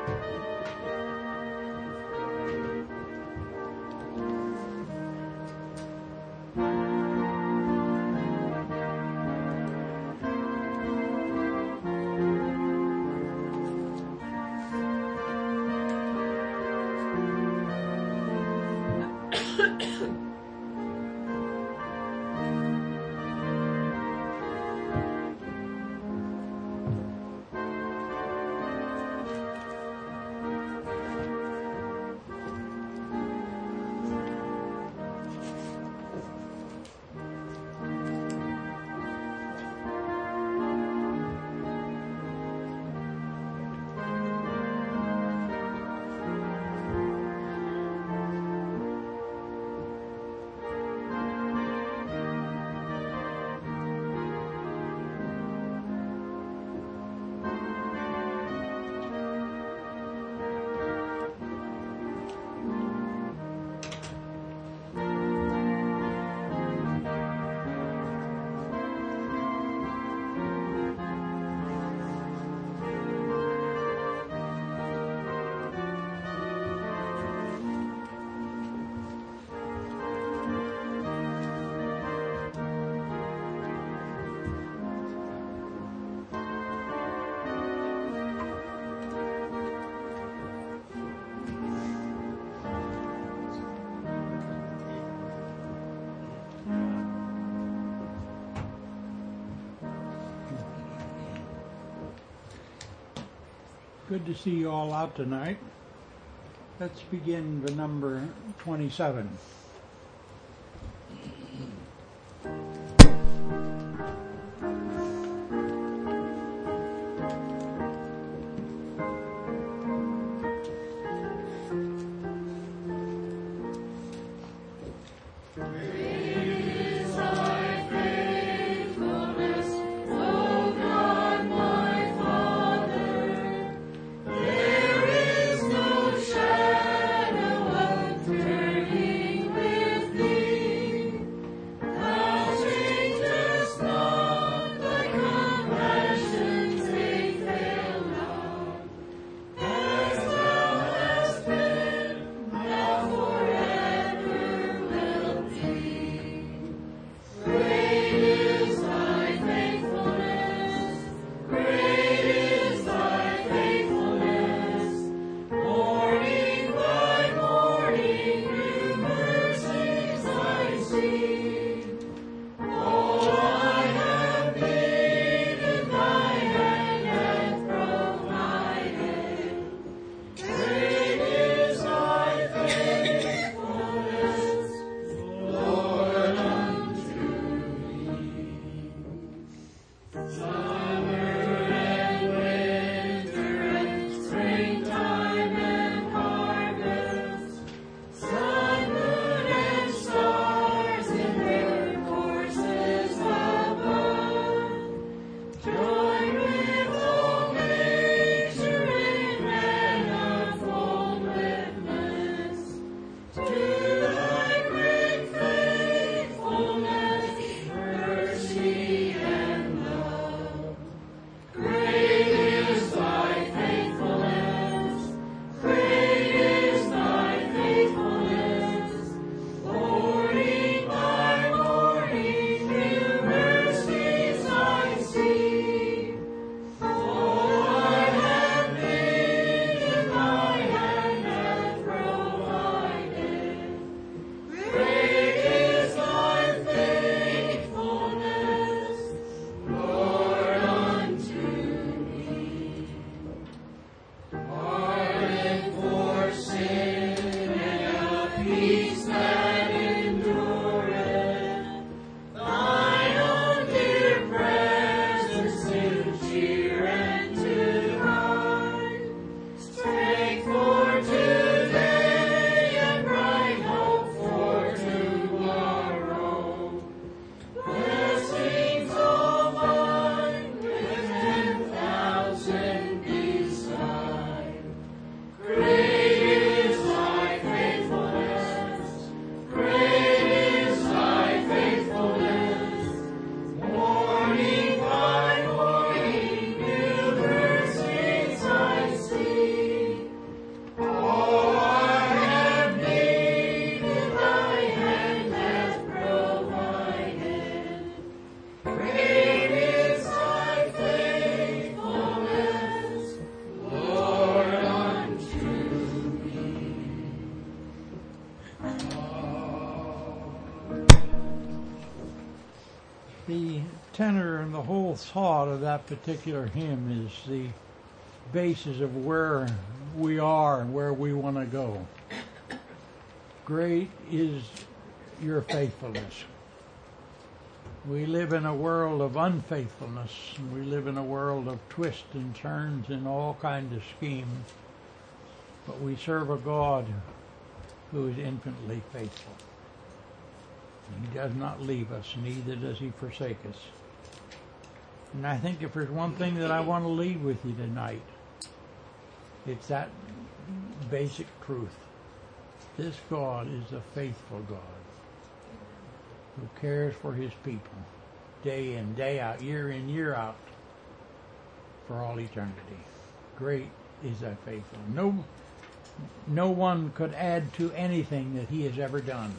Good to see you all out tonight. Let's begin the number 27. There is no shadow of turning. tenor and the whole thought of that particular hymn is the basis of where we are and where we want to go. Great is your faithfulness. We live in a world of unfaithfulness. We live in a world of twists and turns and all kinds of schemes. But we serve a God who is infinitely faithful. He does not leave us, neither does he forsake us. And I think if there's one thing that I want to leave with you tonight, it's that basic truth. This God is a faithful God who cares for his people day in, day out, year in, year out for all eternity. Great is that faithful. No one could add to anything that he has ever done.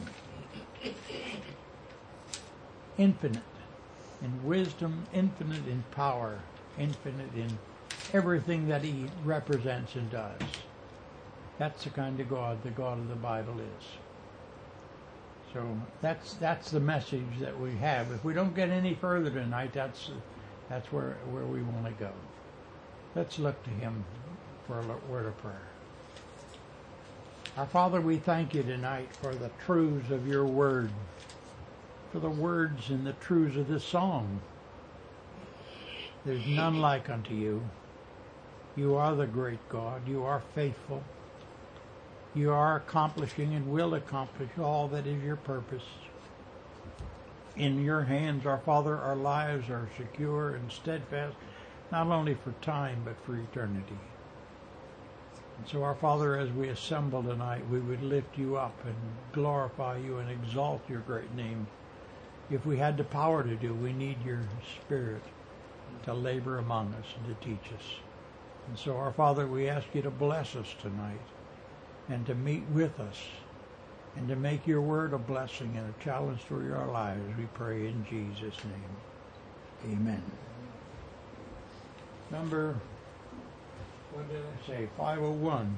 Infinite in wisdom, infinite in power, infinite in everything that he represents and does. That's the kind of God the God of the Bible is. So that's the message that we have. If we don't get any further tonight, that's where we want to go. Let's look to him for a word of prayer. Our Father, we thank you tonight for the truths of your word, for the words and the truths of this song. There's none like unto you. You are the great God. You are faithful. You are accomplishing and will accomplish all that is your purpose. In your hands, our Father, our lives are secure and steadfast, not only for time, but for eternity. And so, our Father, as we assemble tonight, we would lift you up and glorify you and exalt your great name. If we had the power to do, we need your Spirit to labor among us and to teach us. And so, our Father, we ask you to bless us tonight and to meet with us and to make your word a blessing and a challenge to our lives. We pray in Jesus' name. Amen. Number, what did I say? 501.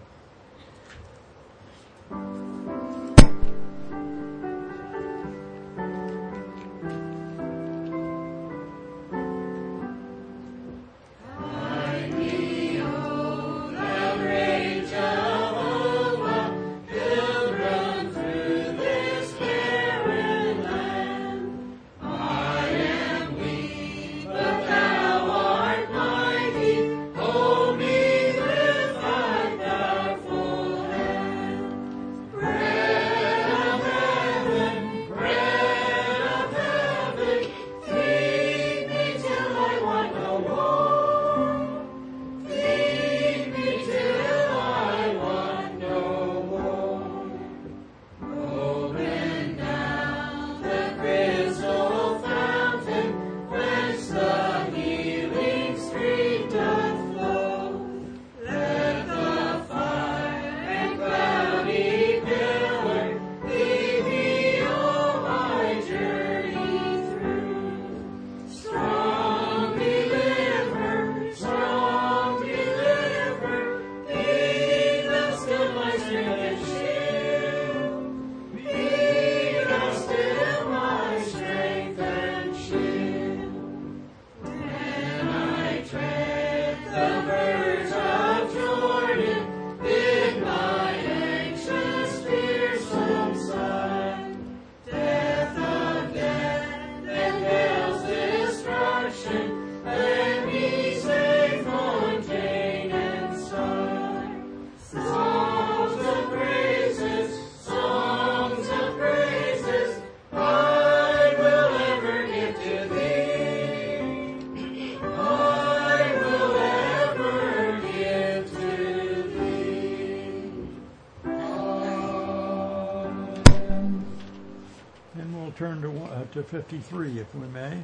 Turn to 53, if we may.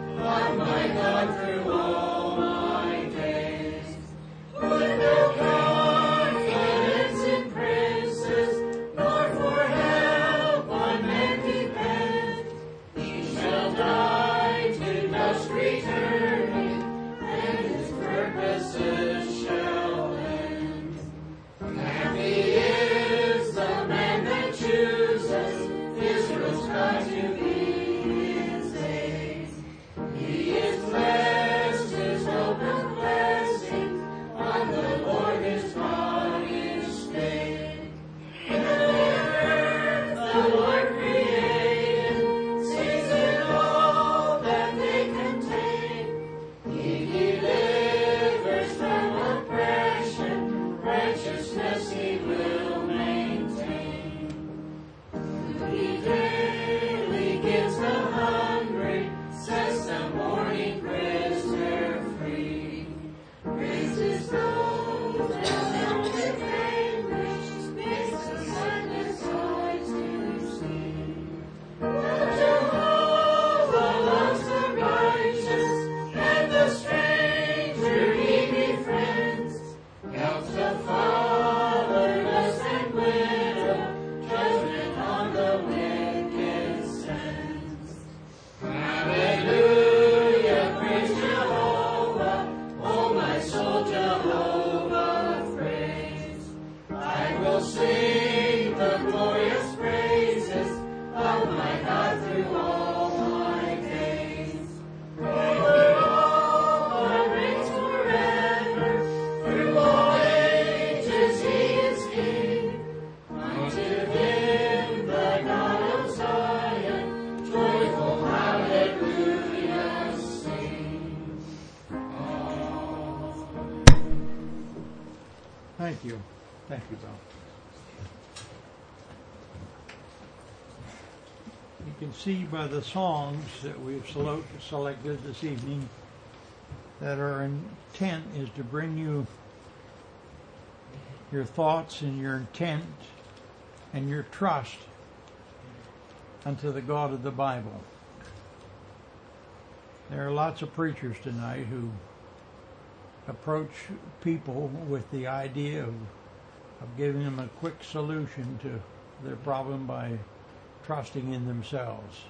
Will Thank you. Thank you, Bill. You can see by the songs that we've selected this evening that our intent is to bring you your thoughts and your intent and your trust unto the God of the Bible. There are lots of preachers tonight who approach people with the idea of giving them a quick solution to their problem by trusting in themselves.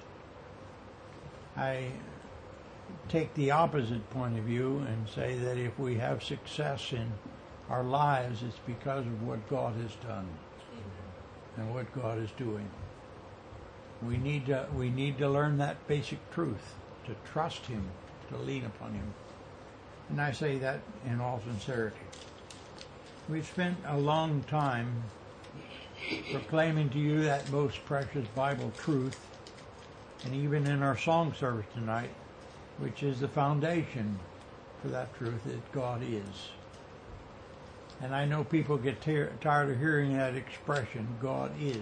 I take the opposite point of view and say that if we have success in our lives, it's because of what God has done and what God is doing. We need to learn that basic truth, to trust Him, to lean upon Him. And I say that in all sincerity. We've spent a long time proclaiming to you that most precious Bible truth, and even in our song service tonight, which is the foundation for that truth, that God is. And I know people get tired of hearing that expression, God is.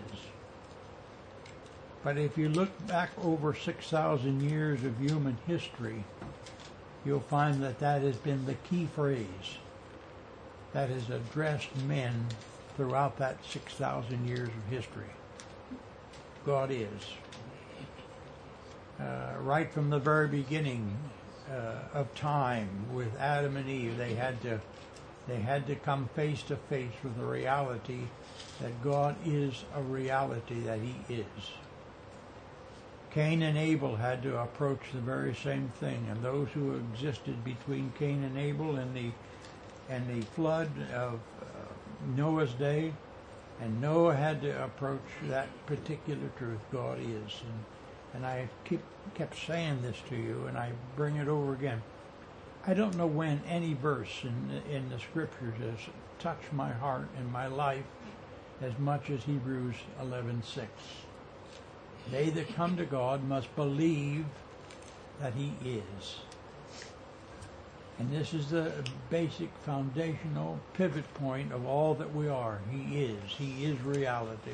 But if you look back over 6,000 years of human history, you'll find that that has been the key phrase that has addressed men throughout that 6,000 years of history. God is. Right from the very beginning of time with Adam and Eve, they had to come face to face with the reality that God is a reality, that He is. Cain and Abel had to approach the very same thing, and those who existed between Cain and Abel and the flood of Noah's day, and Noah had to approach that particular truth, God is. And I kept saying this to you, and I bring it over again. I don't know when any verse in the Scriptures has touched my heart and my life as much as Hebrews 11:6. They that come to God must believe that He is. And this is the basic foundational pivot point of all that we are. He is. He is reality.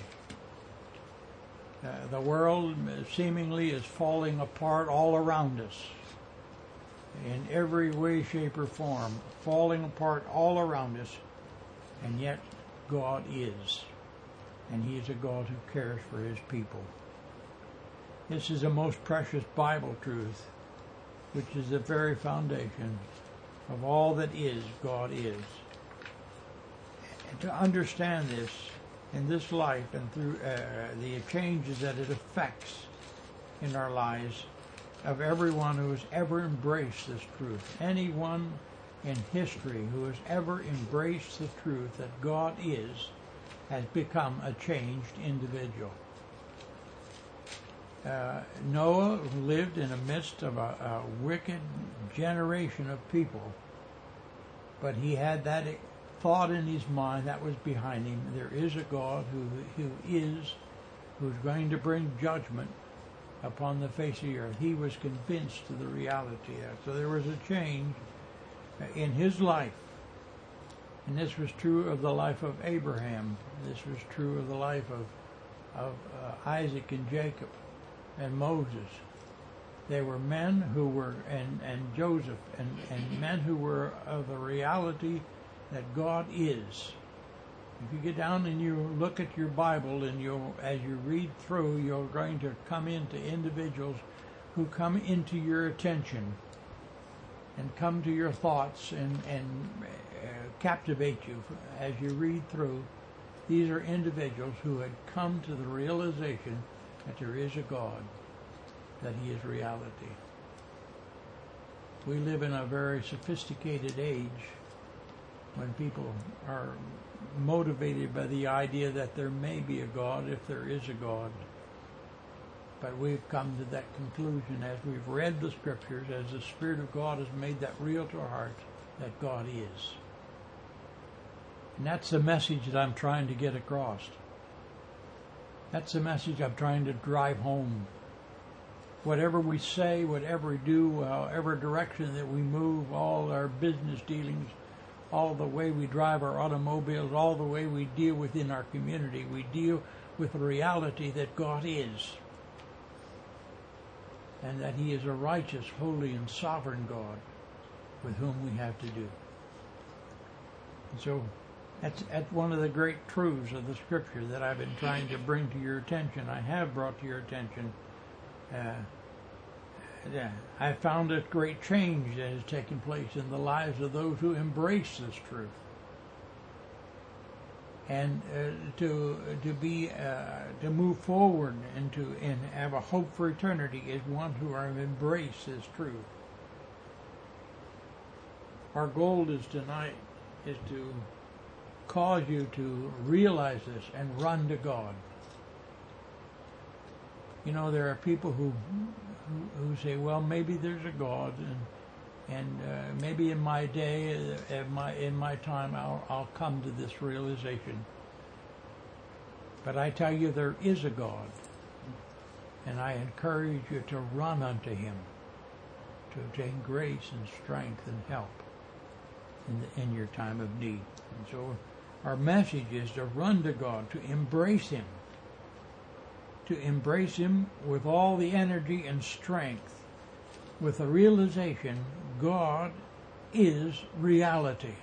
The world seemingly is falling apart all around us. In every way, shape, or form. Falling apart all around us. And yet, God is. And He is a God who cares for His people. This is the most precious Bible truth, which is the very foundation of all that is, God is. And to understand this in this life and through the changes that it affects in our lives of everyone who has ever embraced this truth, anyone in history who has ever embraced the truth that God is, has become a changed individual. Noah lived in the midst of a wicked generation of people, but he had that thought in his mind that was behind him. There is a God who's going to bring judgment upon the face of the earth. He was convinced of the reality of that. So there was a change in his life. And this was true of the life of Abraham. This was true of the life of Isaac and Jacob and Moses. They were men who were, and Joseph, and men who were of the reality that God is. If you get down and you look at your Bible and as you read through, you're going to come into individuals who come into your attention and come to your thoughts and captivate you as you read through. These are individuals who had come to the realization that there is a God, that He is reality. We live in a very sophisticated age when people are motivated by the idea that there may be a God if there is a God. But we've come to that conclusion as we've read the Scriptures, as the Spirit of God has made that real to our hearts, that God is. And that's the message that I'm trying to get across. That's the message I'm trying to drive home. Whatever we say, whatever we do, however direction that we move, all our business dealings, all the way we drive our automobiles, all the way we deal within our community, we deal with the reality that God is. And that He is a righteous, holy, and sovereign God with whom we have to do. And so that's one of the great truths of the Scripture that I've been trying to bring to your attention. I have brought to your attention. I found a great change that has taken place in the lives of those who embrace this truth. And to move forward and have a hope for eternity is one who have embraced this truth. Our goal is tonight is to cause you to realize this and run to God. You know, there are people who say, well, maybe there's a God, and maybe in my day, in my time, I'll come to this realization. But I tell you, there is a God, and I encourage you to run unto Him, to obtain grace and strength and help in your time of need. And so our message is to run to God, to embrace Him with all the energy and strength, with the realization God is reality.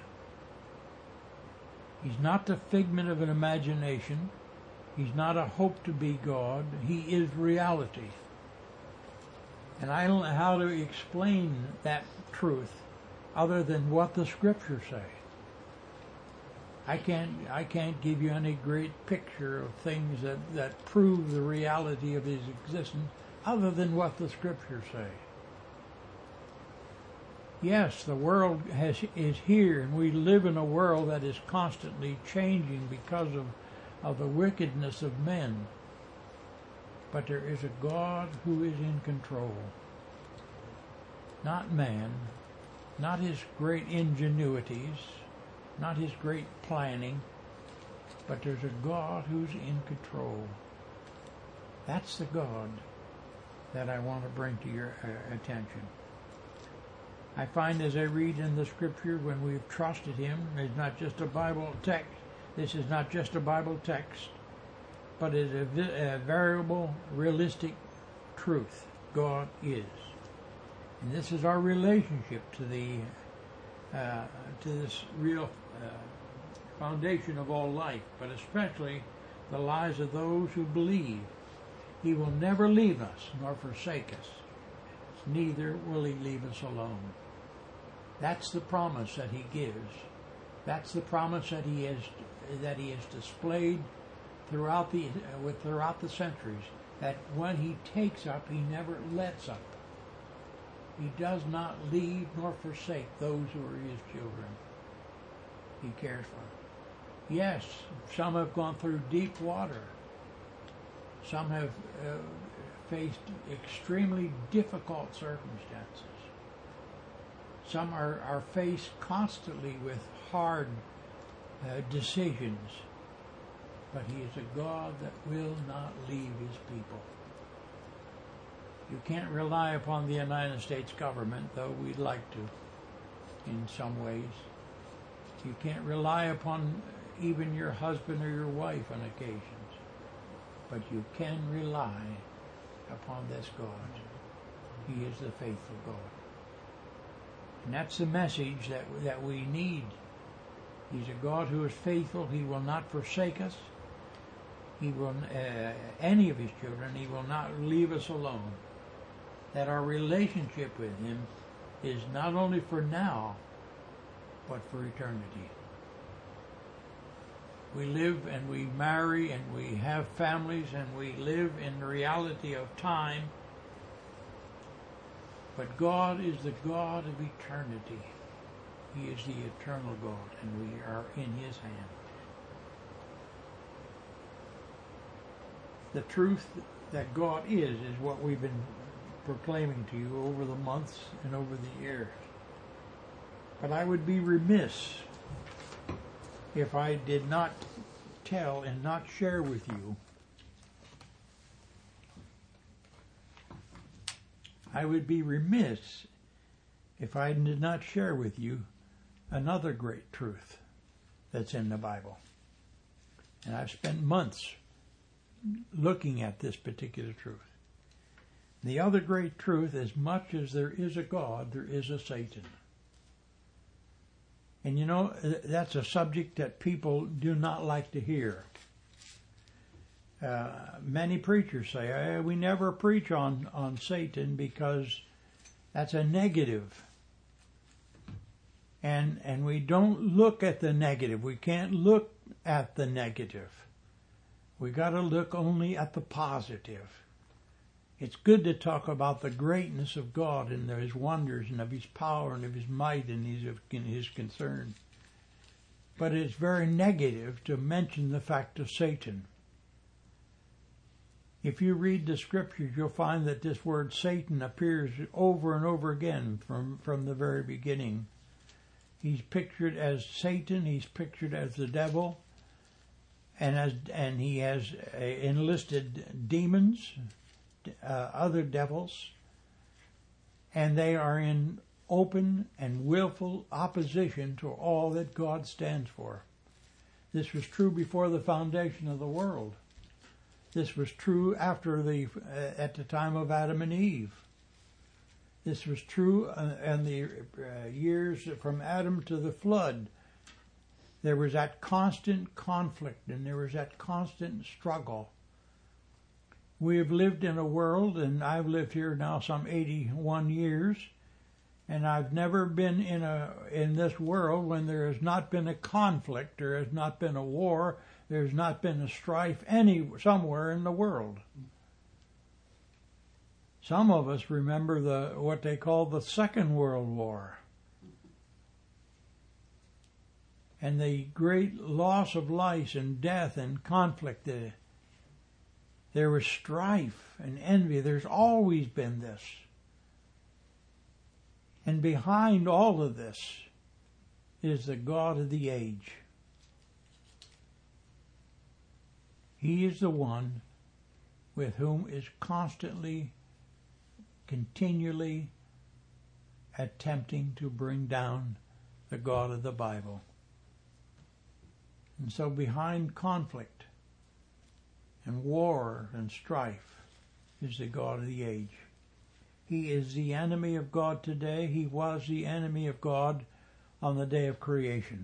He's not the figment of an imagination. He's not a hope to be God. He is reality. And I don't know how to explain that truth other than what the Scriptures say. I can't give you any great picture of things that prove the reality of His existence other than what the Scriptures say. Yes, the world is here, and we live in a world that is constantly changing because of the wickedness of men. But there is a God who is in control. Not man, not his great ingenuities, not his great planning, but there's a God who's in control. That's the God that I want to bring to your attention. I find as I read in the Scripture, when we've trusted Him, it's not just a Bible text. This is not just a Bible text, but it's a variable, realistic truth. God is. And this is our relationship to this real foundation of all life, but especially the lives of those who believe. He will never leave us nor forsake us. Neither will He leave us alone. That's the promise that He gives. That's the promise that He has displayed throughout the centuries. That when He takes up, He never lets up. He does not leave nor forsake those who are His children. He cares for them. Yes, some have gone through deep water. Some have faced extremely difficult circumstances. Some are faced constantly with hard decisions. But He is a God that will not leave His people. You can't rely upon the United States government, though we'd like to in some ways. You can't rely upon even your husband or your wife on occasions. But you can rely upon this God. He is the faithful God. And that's the message that we need. He's a God who is faithful. He will not forsake us. He will, any of His children, He will not leave us alone. That our relationship with Him is not only for now, but for eternity. We live and we marry and we have families and we live in the reality of time. But God is the God of eternity. He is the eternal God, and we are in His hand. The truth that God is what we've been proclaiming to you over the months and over the years. But I would be remiss if I did not tell and not share with you. I would be remiss if I did not share with you another great truth that's in the Bible. And I've spent months looking at this particular truth. The other great truth, as much as there is a God, there is a Satan. And you know, that's a subject that people do not like to hear. Many preachers say, we never preach on Satan because that's a negative. And we don't look at the negative. We can't look at the negative. We got to look only at the positive. It's good to talk about the greatness of God and His wonders and of His power and of His might and His concern. But it's very negative to mention the fact of Satan. If you read the scriptures, you'll find that this word Satan appears over and over again from the very beginning. He's pictured as Satan, he's pictured as the devil, and he has enlisted demons, other devils, and they are in open and willful opposition to all that God stands for. This was true before the foundation of the world. This was true at the time of Adam and Eve. This was true in the years from Adam to the flood. There was that constant conflict and there was that constant struggle. We have lived in a world, and I've lived here now some 81 years, and I've never been in this world when there has not been a conflict, there has not been a war, there's not been a strife somewhere in the world. Some of us remember what they call the Second World War. And the great loss of life and death and conflict. There was strife and envy. There's always been this. And behind all of this is the God of the age. He is the one with whom is constantly, continually attempting to bring down the God of the Bible. And so behind conflict and war and strife is the God of the age. He is the enemy of God today. He was the enemy of God on the day of creation,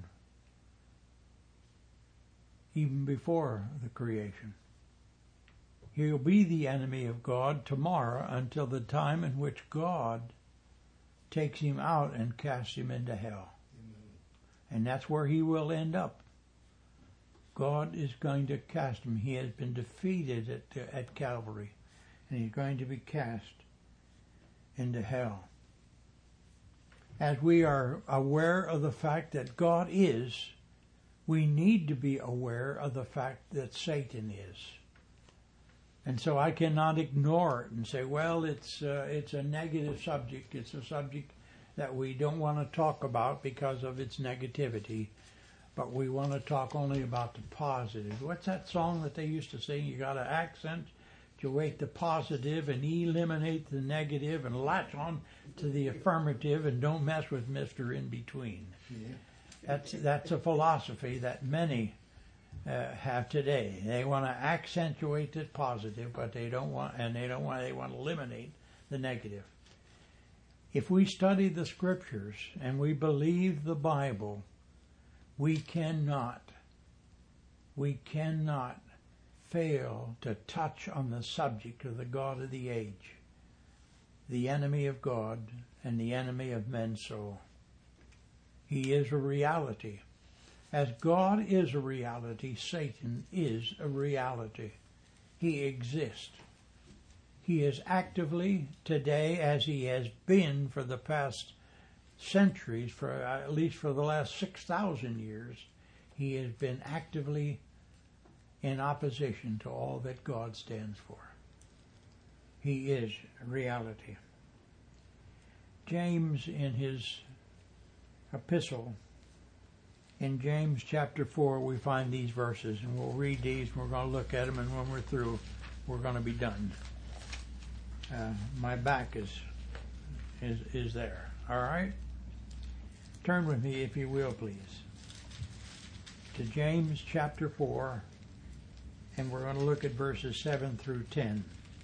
even before the creation. He'll be the enemy of God tomorrow until the time in which God takes him out and casts him into hell. Amen. And that's where he will end up. God is going to cast him. He has been defeated at Calvary, and he's going to be cast into hell. As we are aware of the fact that God is, we need to be aware of the fact that Satan is. And so I cannot ignore it and say, well, it's a negative subject. It's a subject that we don't want to talk about because of its negativity. But we want to talk only about the positive. What's that song that they used to sing? You got to accentuate the positive and eliminate the negative and latch on to the affirmative and don't mess with Mr. In Between. Yeah. That's a philosophy that many have today. They want to accentuate the positive, but they want to eliminate the negative. If we study the scriptures and we believe the Bible, we cannot fail to touch on the subject of the God of the age, the enemy of God and the enemy of men's soul. He is a reality. As God is a reality, Satan is a reality. He exists. He is actively today, as he has been for the past centuries, for at least for the last 6,000 years, he has been actively in opposition to all that God stands for. He is reality. James, in his epistle, in James chapter 4, we find these verses, and we'll read these, and we're going to look at them, and when we're through, we're going to be done. My back is there. All right? Turn with me, if you will, please, to James chapter 4, and we're going to look at verses 7 through 10.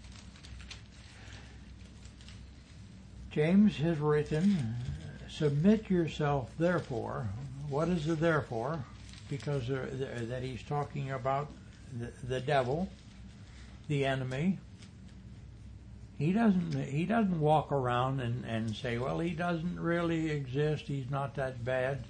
James has written, "Submit yourself, therefore." What is the therefore? Because that he's talking about the devil, the enemy. He doesn't walk around and say, well, he doesn't really exist, he's not that bad.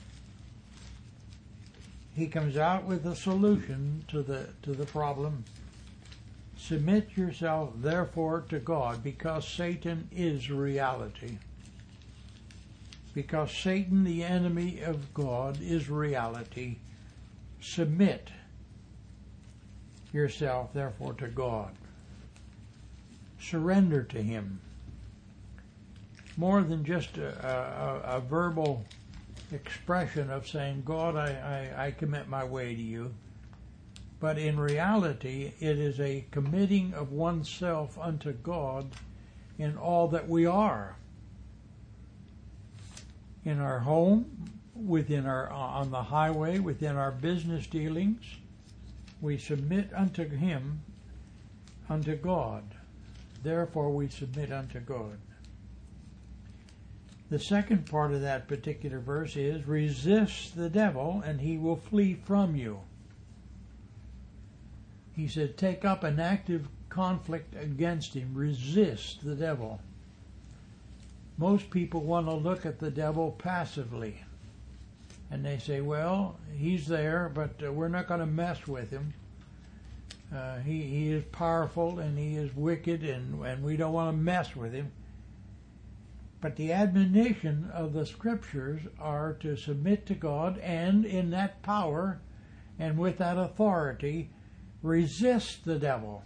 He comes out with a solution to the problem. Submit yourself therefore to God, because Satan is reality. Because Satan, the enemy of God, is reality. Submit yourself therefore to God. Surrender to Him. More than just a verbal expression of saying, God, I commit my way to you. But in reality, it is a committing of oneself unto God in all that we are. In our home, on the highway, within our business dealings, we submit unto Him, unto God. Therefore we submit unto God. The second part of that particular verse is, resist the devil and he will flee from you. He said, take up an active conflict against him. Resist the devil. Most people want to look at the devil passively. And they say, well, he's there, but we're not going to mess with him. He is powerful and he is wicked, and we don't want to mess with him. But the admonition of the Scriptures are to submit to God, and in that power and with that authority, resist the devil.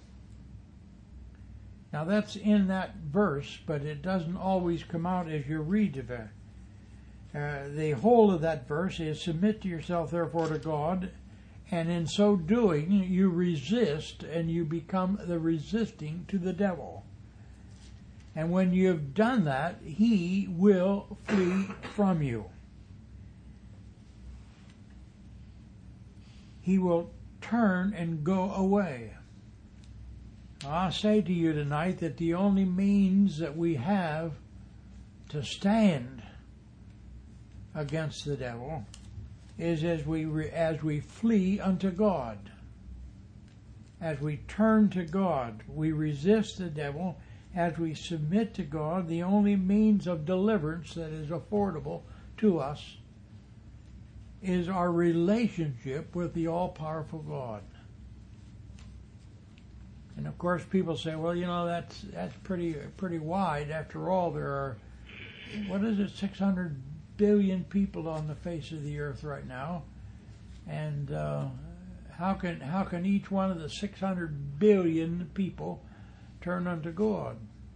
Now that's in that verse, but it doesn't always come out as you read it. The whole of that verse is, submit to yourself therefore to God, and in so doing you resist, and you become the resisting to the devil. And when you've done that, he will flee from you. He will turn and go away. I say to you tonight that the only means that we have to stand against the devil is as we flee unto God. As we turn to God, we resist the devil. As we submit to God, the only means of deliverance that is affordable to us is our relationship with the all-powerful God. And of course people say, well, that's pretty wide. After all, there are, 600 billion people on the face of the earth right now. And how can each one of the 600 billion people turn unto God?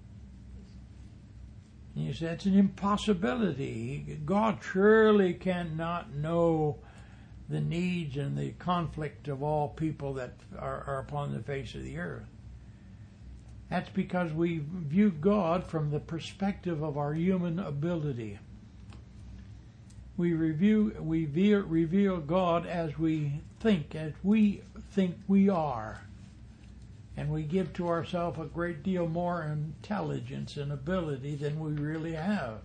And you say, it's an impossibility. God surely cannot know the needs and the conflict of all people that are upon the face of the earth. That's because we view God from the perspective of our human ability. We reveal God as we think we are. And we give to ourselves a great deal more intelligence and ability than we really have.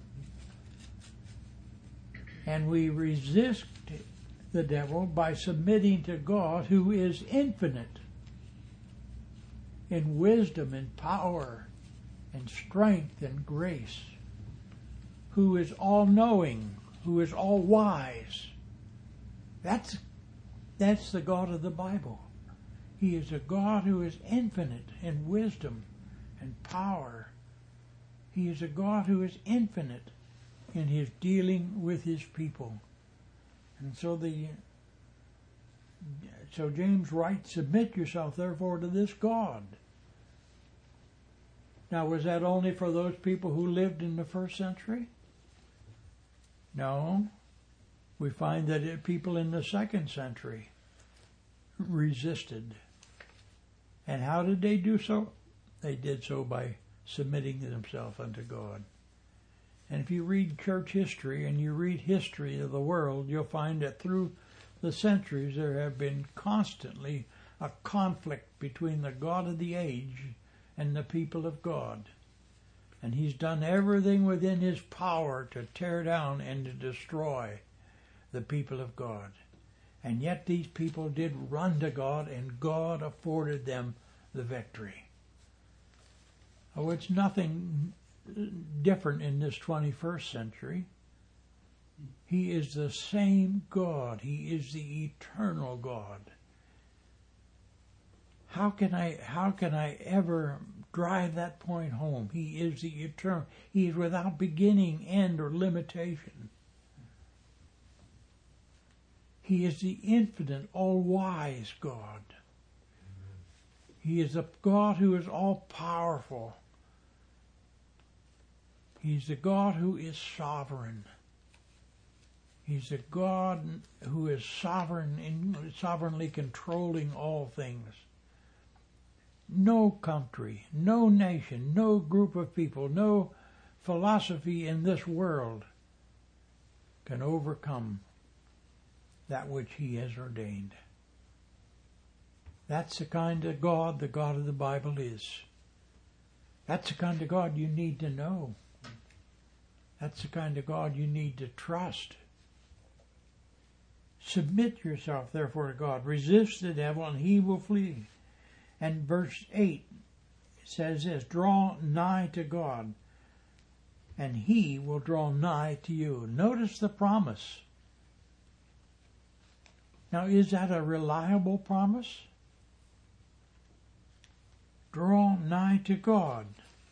And we resist the devil by submitting to God, who is infinite in wisdom and power and strength and grace, who is all-knowing, who is all-wise. That's the God of the Bible. He is a God who is infinite in wisdom and power. He is a God who is infinite in his dealing with his people. And so James writes, submit yourself therefore to this God. Now, was that only for those people who lived in the first century? No. We find that people in the second century resisted. And how did they do so? They did so by submitting themselves unto God. And if you read church history and you read history of the world, you'll find that through the centuries there have been constantly a conflict between the God of the age and the people of God. And he's done everything within his power to tear down and to destroy the people of God. And yet these people did run to God, and God afforded them the victory. Oh, it's nothing different in this 21st century. He is the same God. He is the eternal God. How can I ever drive that point home? He is the eternal. He is without beginning, end, or limitation. He is the infinite, all-wise God. He is the God who is all-powerful. He's the God who is sovereign. He's the God who is sovereignly controlling all things. No country, no nation, no group of people, no philosophy in this world can overcome that which he has ordained. That's the kind of God the God of the Bible is. That's the kind of God you need to know. That's the kind of God you need to trust. Submit yourself, therefore, to God. Resist the devil, and he will flee. And verse 8 says this, draw nigh to God, and he will draw nigh to you. Notice the promise. Now, is that a reliable promise? Draw nigh to God.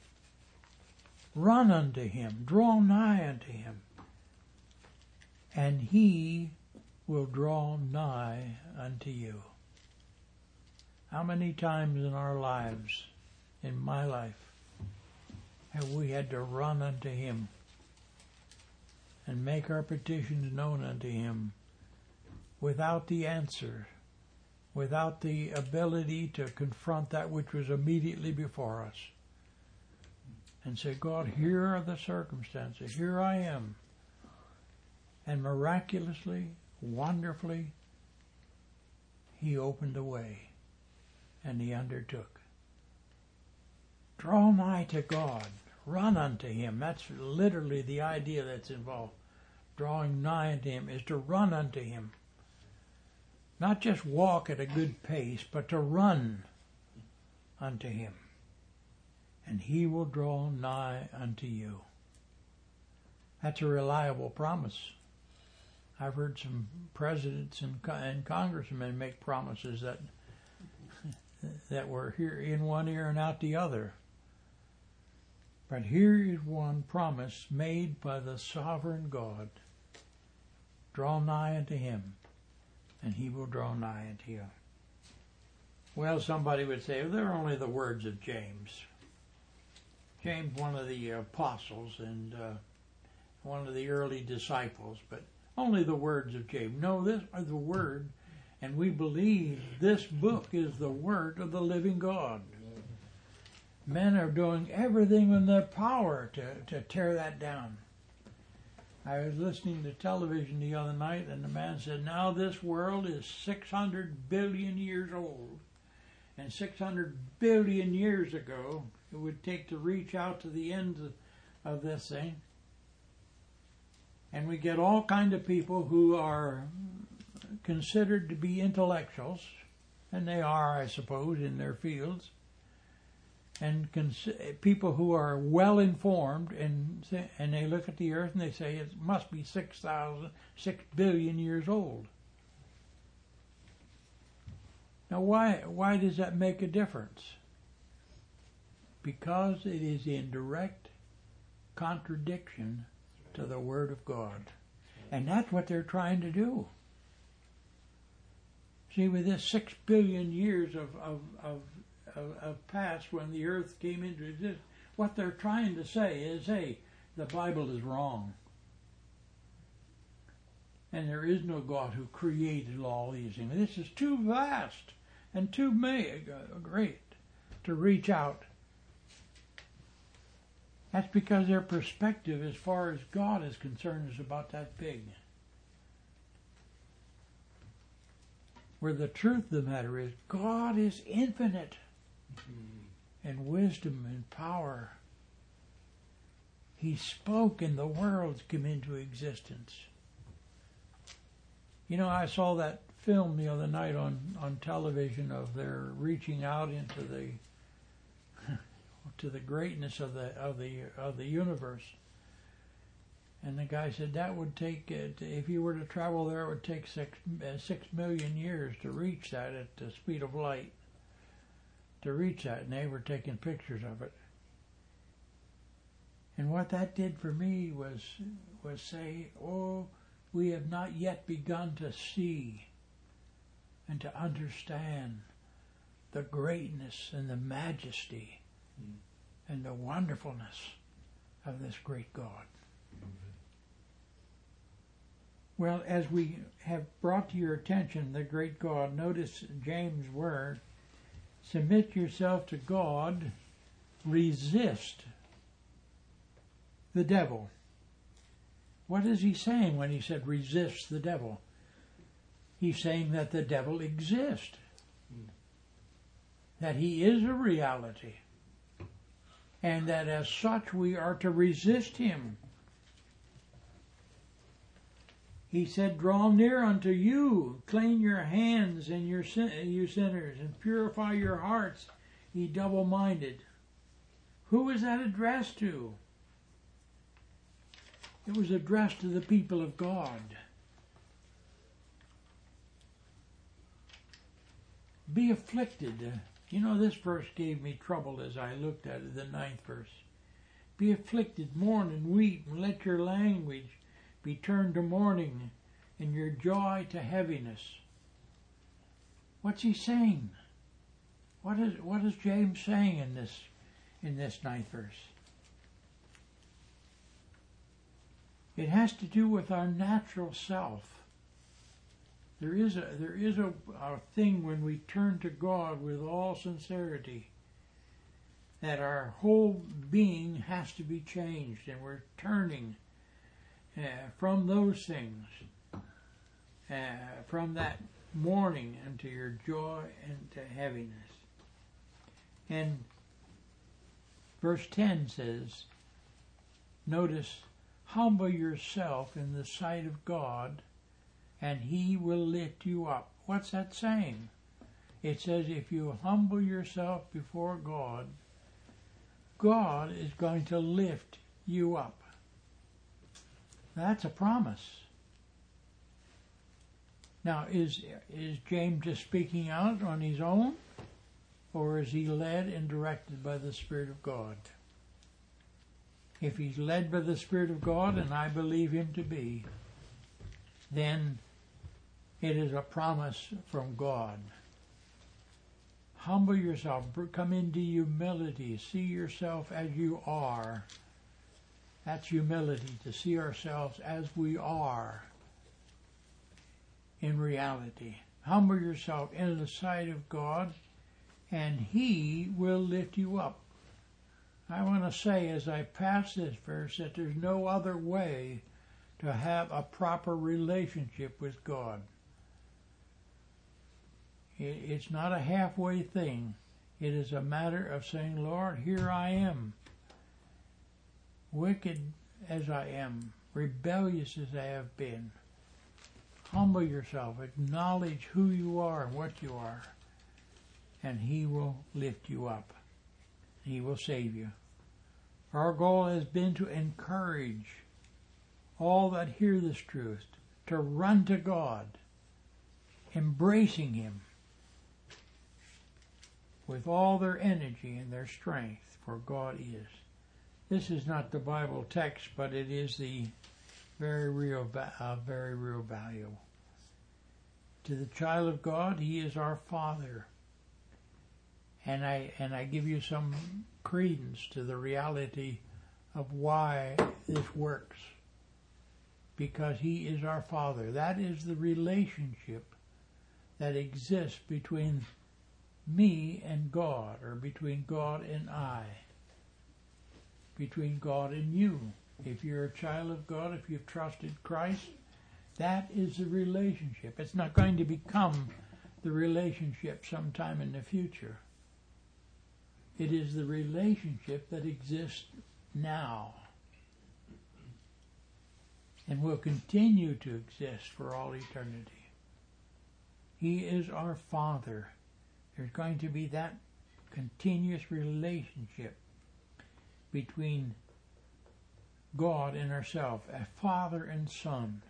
Run unto him. Draw nigh unto him. And he will draw nigh unto you. How many times in our lives, in my life, have we had to run unto him and make our petitions known unto him without the answer, without the ability to confront that which was immediately before us, and say, God, here are the circumstances, here I am. And miraculously, wonderfully, he opened the way, and he undertook. Draw nigh to God, run unto him. That's literally the idea that's involved. Drawing nigh unto him is to run unto him. Not just walk at a good pace, but to run unto him. And he will draw nigh unto you. That's a reliable promise. I've heard some presidents and congressmen make promises that were here in one ear and out the other. But here is one promise made by the sovereign God. Draw nigh unto him, and he will draw nigh unto you. Well, somebody would say, well, they're only the words of James. James, one of the apostles and one of the early disciples, but only the words of James. No, this are the word, and we believe this book is the word of the living God. Men are doing everything in their power to tear that down. I was listening to television the other night, and the man said, now this world is 600 billion years old. And 600 billion years ago, it would take to reach out to the end of this thing. And we get all kinds of people who are considered to be intellectuals, and they are, I suppose, in their fields, and people who are well informed, and they look at the earth and they say it must be 6 billion years old. Now, why does that make a difference? Because it is in direct contradiction to the Word of God. And that's what they're trying to do. See, with this 6 billion years of past when the earth came into existence, what they're trying to say is, hey, the Bible is wrong. And there is no God who created all these things. This is too vast and too great to reach out. That's because their perspective as far as God is concerned is about that big. Where the truth of the matter is, God is infinite in wisdom and power. He spoke and the worlds came into existence. You know, I saw that film the other night on television of their reaching out into the to the greatness of the universe. And the guy said that would take, if you were to travel there, it would take 6 million years to reach that at the speed of light. To reach that, and they were taking pictures of it. And what that did for me was say, oh, we have not yet begun to see and to understand the greatness and the majesty and the wonderfulness of this great God. Well, as we have brought to your attention the great God, notice James' word, submit yourself to God, resist the devil. What is he saying when he said resist the devil? He's saying that the devil exists, that he is a reality, and that as such we are to resist him. He said, draw near unto you, clean your hands, and you sinners, and purify your hearts, ye double-minded. Who is that addressed to? It was addressed to the people of God. Be afflicted. You know, this verse gave me trouble as I looked at it, the 9th verse. Be afflicted, mourn and weep, and let your language be turned to mourning, and your joy to heaviness. What's he saying? What is James saying in this 9th verse? It has to do with our natural self. There is a thing when we turn to God with all sincerity, that our whole being has to be changed, and we're turning from those things, from that mourning into your joy and to heaviness. And verse 10 says, notice, humble yourself in the sight of God, and he will lift you up. What's that saying? It says if you humble yourself before God, God is going to lift you up. That's a promise. Now, is James just speaking out on his own, or is he led and directed by the Spirit of God? If he's led by the Spirit of God, and I believe him to be, then it is a promise from God. Humble yourself, come into humility, see yourself as you are. That's humility, to see ourselves as we are in reality. Humble yourself in the sight of God, and he will lift you up. I want to say as I pass this verse that there's no other way to have a proper relationship with God. It's not a halfway thing. It is a matter of saying, Lord, here I am. Wicked as I am, rebellious as I have been. Humble yourself, acknowledge who you are and what you are, and he will lift you up. He will save you. Our goal has been to encourage all that hear this truth to run to God, embracing him with all their energy and their strength, for God is. This is not the Bible text, but it is the very real value. To the child of God, he is our Father. And I give you some credence to the reality of why this works. Because He is our Father. That is the relationship that exists between me and God, or between God and I, between God and you. If you're a child of God, if you've trusted Christ, that is the relationship. It's not going to become the relationship sometime in the future. It is the relationship that exists now and will continue to exist for all eternity. He is our Father. There's going to be that continuous relationship between God and ourselves, a father and son.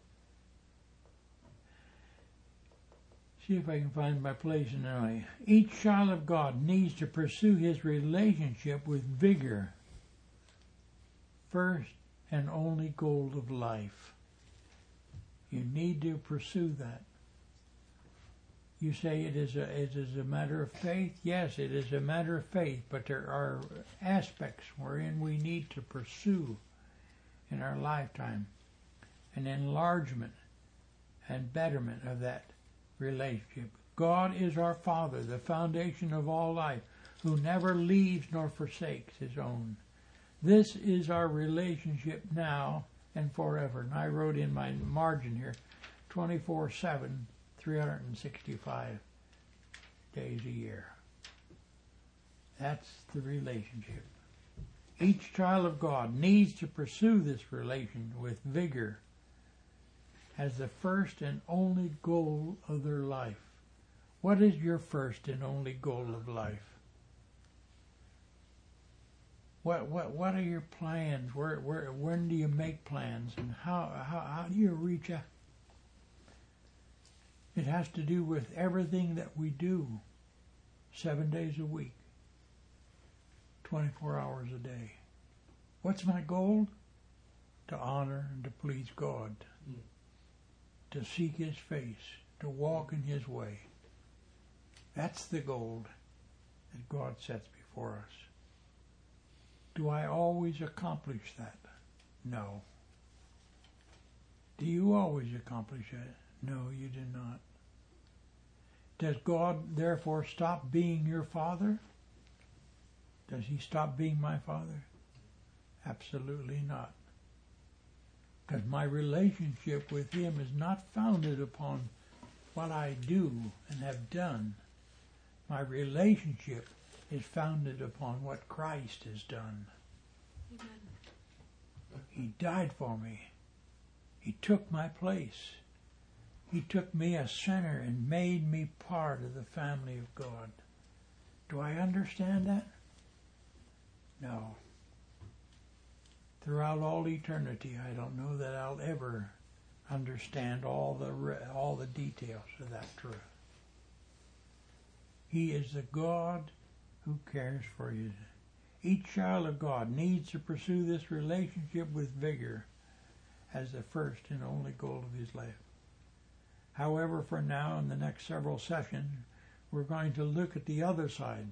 See if I can find my place in it. Each child of God needs to pursue his relationship with vigor. First and only goal of life. You need to pursue that. You say it is a matter of faith. Yes, it is a matter of faith, but there are aspects wherein we need to pursue in our lifetime an enlargement and betterment of that relationship. God is our Father, the foundation of all life, who never leaves nor forsakes His own. This is our relationship now and forever. And I wrote in my margin here, 24/7, 365 days a year. That's the relationship. Each child of God needs to pursue this relation with vigor as the first and only goal of their life. What is your first and only goal of life? What are your plans? When do you make plans, and how do you reach out? It has to do with everything that we do, 7 days a week, 24 hours a day. What's my goal? To honor and to please God, to seek His face, to walk in His way. That's the goal that God sets before us. Do I always accomplish that? No. Do you always accomplish that? No, you do not. Does God therefore stop being your Father? Does He stop being my Father? Absolutely not. Because my relationship with Him is not founded upon what I do and have done. My relationship is founded upon what Christ has done. Amen. He died for me. He took my place. He took me a sinner and made me part of the family of God. Do I understand that? No. Throughout all eternity, I don't know that I'll ever understand all the details of that truth. He is the God who cares for you. Each child of God needs to pursue this relationship with vigor as the first and only goal of his life. However, for now, in the next several sessions, we're going to look at the other side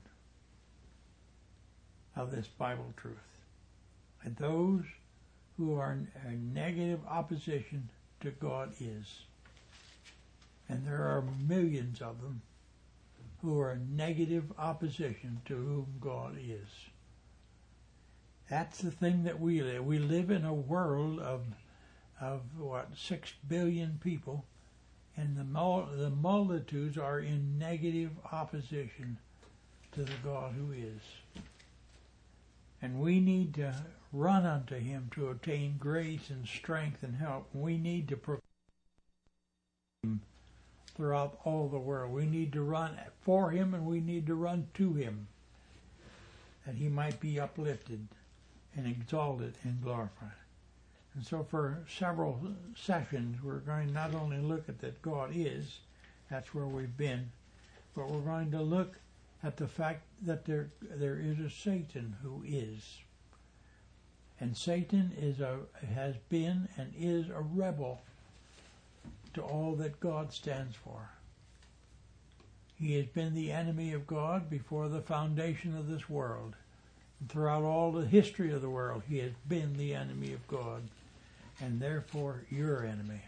of this Bible truth. And those who are in negative opposition to God is. And there are millions of them who are in negative opposition to whom God is. That's the thing that we live. We live in a world of 6 billion people, and the multitudes are in negative opposition to the God who is. And we need to run unto Him to obtain grace and strength and help. We need to proclaim Him throughout all the world. We need to run for Him, and we need to run to Him, that He might be uplifted and exalted and glorified. And so for several sessions, we're going to not only look at that God is, that's where we've been, but we're going to look at the fact that there is a Satan who is. And Satan has been and is a rebel to all that God stands for. He has been the enemy of God before the foundation of this world. Throughout all the history of the world, he has been the enemy of God, and therefore your enemy.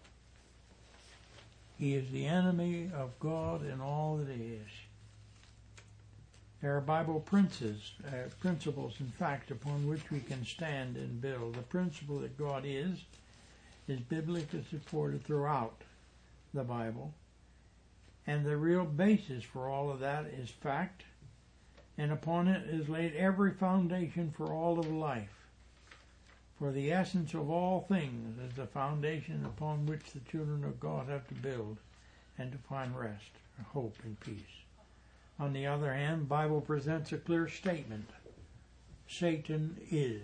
He is the enemy of God in all that he is. There are Bible principles, in fact, upon which we can stand and build. The principle that God is biblically supported throughout the Bible. And the real basis for all of that is fact, and upon it is laid every foundation for all of life. For the essence of all things is the foundation upon which the children of God have to build and to find rest, hope, and peace. On the other hand, the Bible presents a clear statement. Satan is.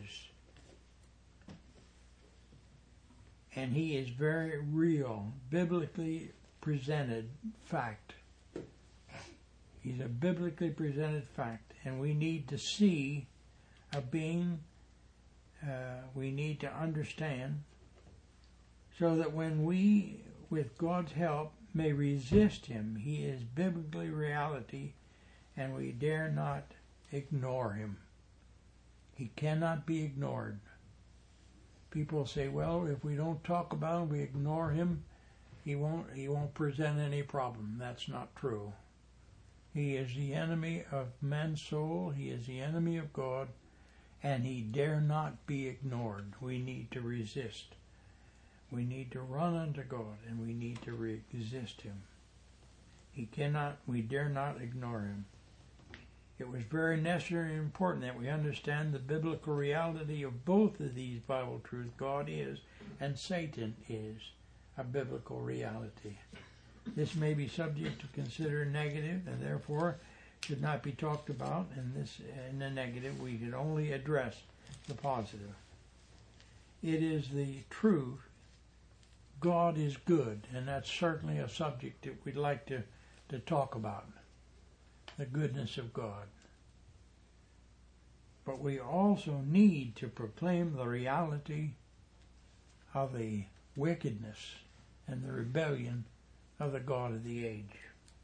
And he is very real, biblically presented fact. He's a biblically presented fact. And we need to see a being, we need to understand, so that when we, with God's help, may resist him, he is biblically reality, and we dare not ignore him. He cannot be ignored. People say, well, if we don't talk about him, we ignore him, he won't present any problem. That's not true. He is the enemy of man's soul, he is the enemy of God, and he dare not be ignored. We need to resist. We need to run unto God, and we need to resist him. We dare not ignore him. It was very necessary and important that we understand the biblical reality of both of these Bible truths. God is, and Satan is, a biblical reality. This may be subject to consider negative, and therefore should not be talked about in the negative. We should only address the positive. It is the truth. God is good, and that's certainly a subject that we'd like to talk about, the goodness of God. But we also need to proclaim the reality of the wickedness and the rebellion of the God of the age.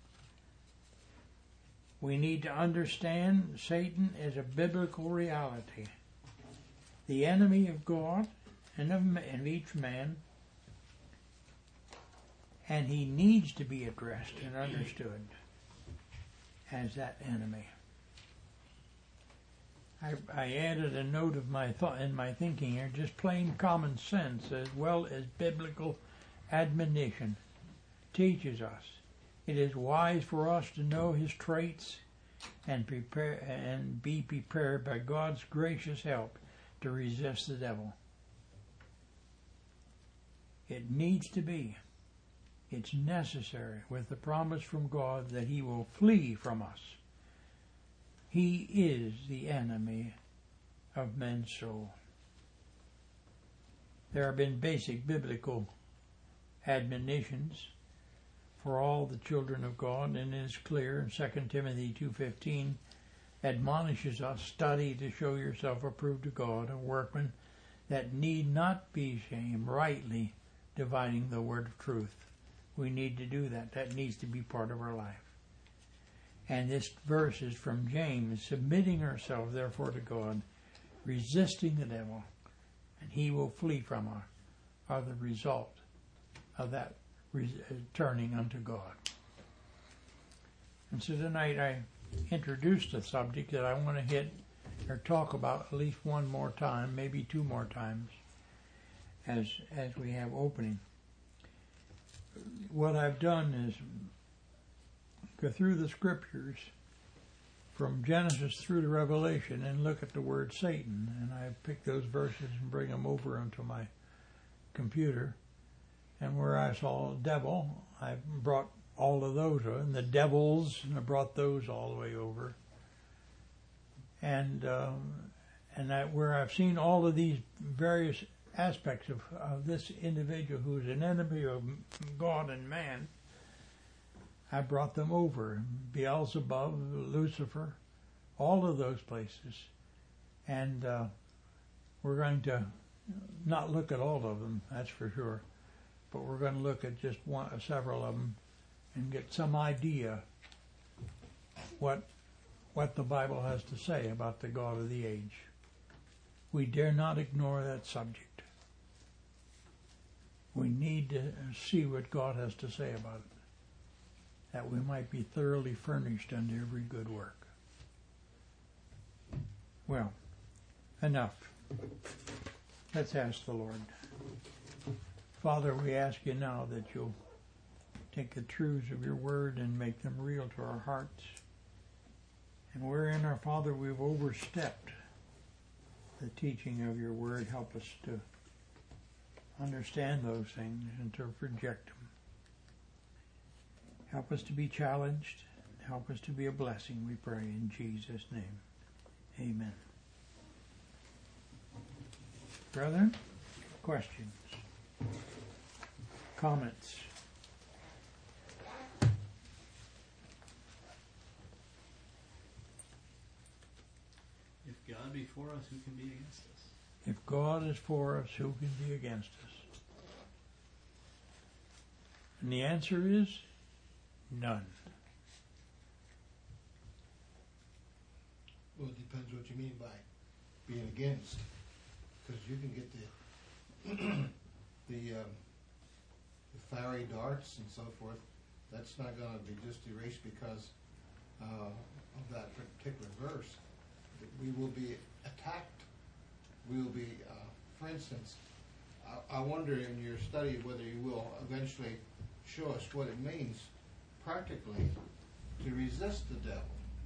We need to understand Satan as a biblical reality, the enemy of God and of each man, and he needs to be addressed and understood as that enemy. I added a note of my thought in my thinking here, just plain common sense as well as biblical admonition teaches us. It is wise for us to know his traits and be prepared by God's gracious help to resist the devil. It needs to be. It's necessary with the promise from God that he will flee from us. He is the enemy of men's soul. There have been basic biblical admonitions for all the children of God, and it is clear in 2 Timothy 2:15 admonishes us, study to show yourself approved to God, a workman that need not be ashamed, rightly dividing the word of truth. We need to do that. That needs to be part of our life. And this verse is from James, submitting ourselves therefore to God, resisting the devil, and he will flee from us, are the result of that turning unto God. And so tonight I introduced a subject that I want to hit or talk about at least one more time, maybe two more times, as we have opening. What I've done is go through the scriptures from Genesis through to Revelation and look at the word Satan, and I pick those verses and bring them over onto my computer. And where I saw devil, I brought all of those, and the devils, and I brought those all the way over. And where I've seen all of these various aspects of this individual who is an enemy of God and man, I brought them over. Beelzebub, Lucifer, all of those places. And we're going to not look at all of them, that's for sure. But we're going to look at just several of them and get some idea what what the Bible has to say about the God of the age. We dare not ignore that subject. We need to see what God has to say about it, that we might be thoroughly furnished unto every good work. Well, enough. Let's ask the Lord. Father, we ask you now that you'll take the truths of your word and make them real to our hearts. And wherein, our Father, we've overstepped the teaching of your word, help us to understand those things and to reject them. Help us to be challenged. Help us to be a blessing, we pray, in Jesus' name. Amen. Brethren, questions? Comments? If God be for us, who can be against us? If God is for us, who can be against us? And the answer is none. Well, it depends what you mean by being against, because you can get the fiery darts and so forth. That's not going to be just erased because of that particular verse. We will be attacked. We will be, for instance, I wonder in your study whether you will eventually show us what it means practically to resist the devil.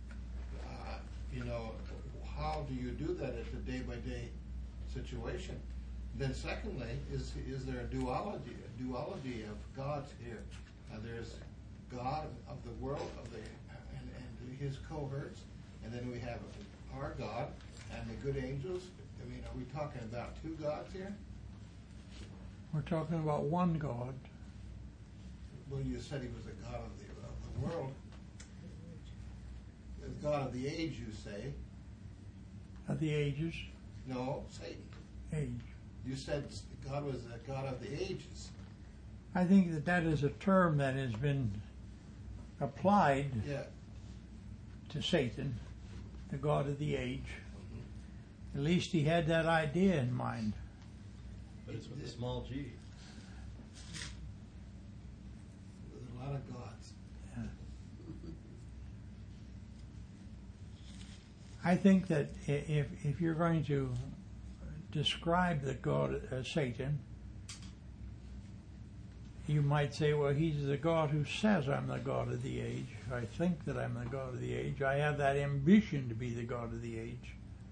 How do you do that at the day-by-day situation? Then secondly, is there a duality of gods here? There's God of the world and his cohorts, and then we have our God and the good angels. I mean, are we talking about two gods here? We're talking about one God. Well, you said he was a God of the world. The God of the age, you say. Of the ages? No, Satan. Age. You said God was the God of the ages. I think that is a term that has been applied to Satan, the God of the age. Mm-hmm. At least he had that idea in mind. But it's with a small g. With a lot of gods. Yeah. I think that if you're going to describe the God Satan, you might say, well, he's the God who says I'm the God of the age. I think that I'm the God of the age. I have that ambition to be the God of the age.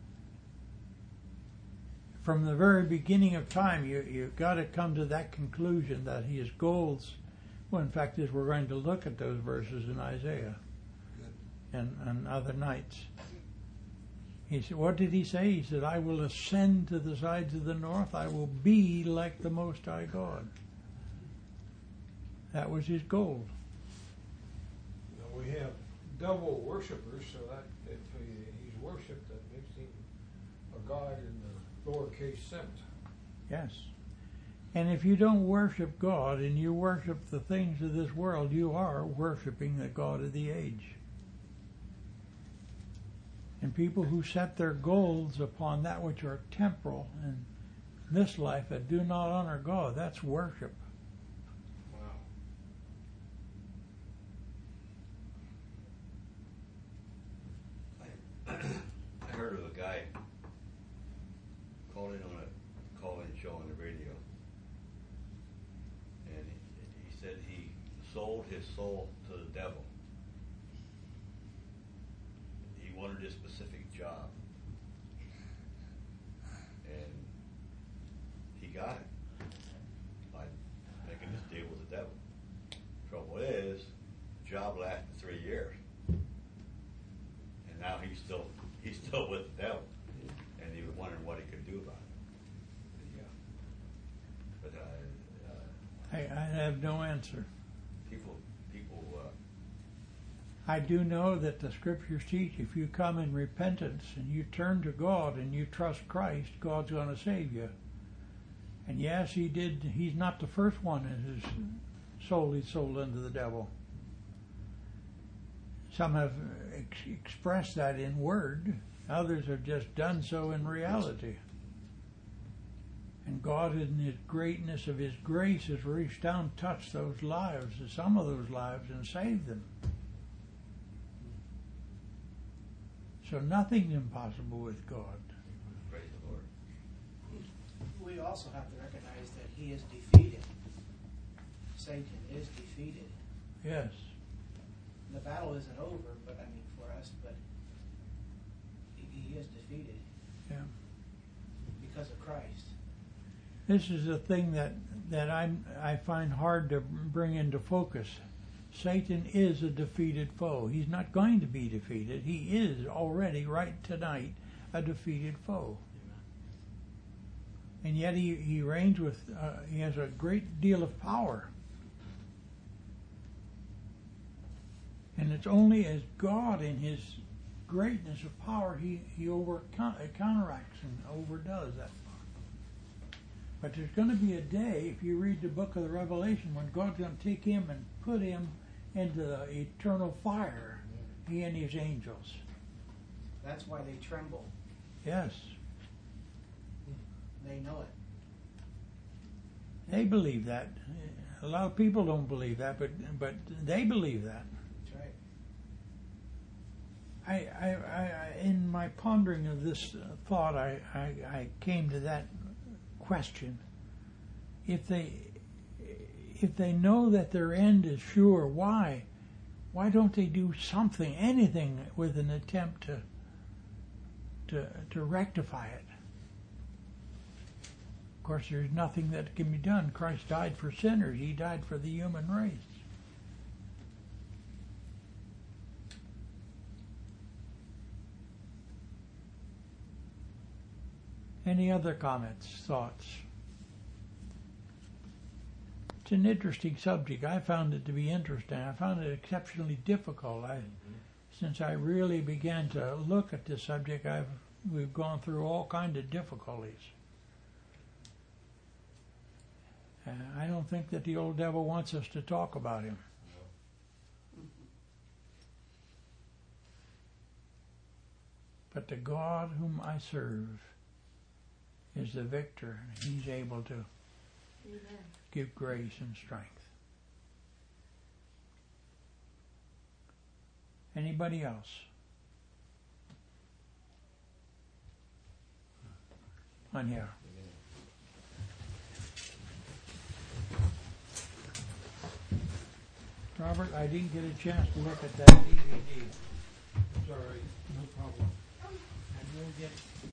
From the very beginning of time, you've got to come to that conclusion that his goals, well, in fact, is we're going to look at those verses in Isaiah and other nights. He said, what did he say? He said, I will ascend to the sides of the north. I will be like the Most High God. That was his goal. We have double worshipers, so that if he's worshipped, that makes him a god in the lowercase sense. Yes. And if you don't worship God and you worship the things of this world, you are worshiping the God of the age. And people who set their goals upon that which are temporal in this life that do not honor God, that's worship. I heard of a guy calling on a call-in show on the radio, and he said he sold his soul to the devil. He wanted a specific job, and he got it by making this deal with the devil. Trouble is, the job lasted 3 years. Now he's still with the devil, and he was wondering what he could do about it. Yeah. But I have no answer. People. I do know that the scriptures teach if you come in repentance and you turn to God and you trust Christ, God's going to save you. And yes, he did. He's not the first one in his soul he sold unto the devil. Some have expressed that in word. Others have just done so in reality. And God, in His greatness of His grace, has reached down, touched those lives, some of those lives, and saved them. So nothing's impossible with God. Praise the Lord. We also have to recognize that He is defeated. Satan is defeated. Yes. The battle isn't over, but I mean for us, but he is defeated. Yeah. Because of Christ. This is the thing that I find hard to bring into focus. Satan is a defeated foe. He's not going to be defeated. He is already, right tonight, a defeated foe. And yet he reigns with, he has a great deal of power. And it's only as God in His greatness of power, he counteracts and overdoes that. But there's going to be a day, if you read the book of the Revelation, when God's going to take him and put him into the eternal fire, he and his angels. That's why they tremble. Yes. They know it. They believe that. A lot of people don't believe that, but they believe that. That's right. I in my pondering of this thought, I came to that question. If they know that their end is sure, why don't they do something, anything, with an attempt to rectify it? Of course, there's nothing that can be done. Christ died for sinners. He died for the human race. Any other comments, thoughts? It's an interesting subject. I found it to be interesting. I found it exceptionally difficult. Since I really began to look at this subject, we've gone through all kinds of difficulties. I don't think that the old devil wants us to talk about him. But the God whom I serve is the victor. He's able to give grace and strength. Anybody else? On here. Robert, I didn't get a chance to look at that DVD. Sorry. No problem. And we'll get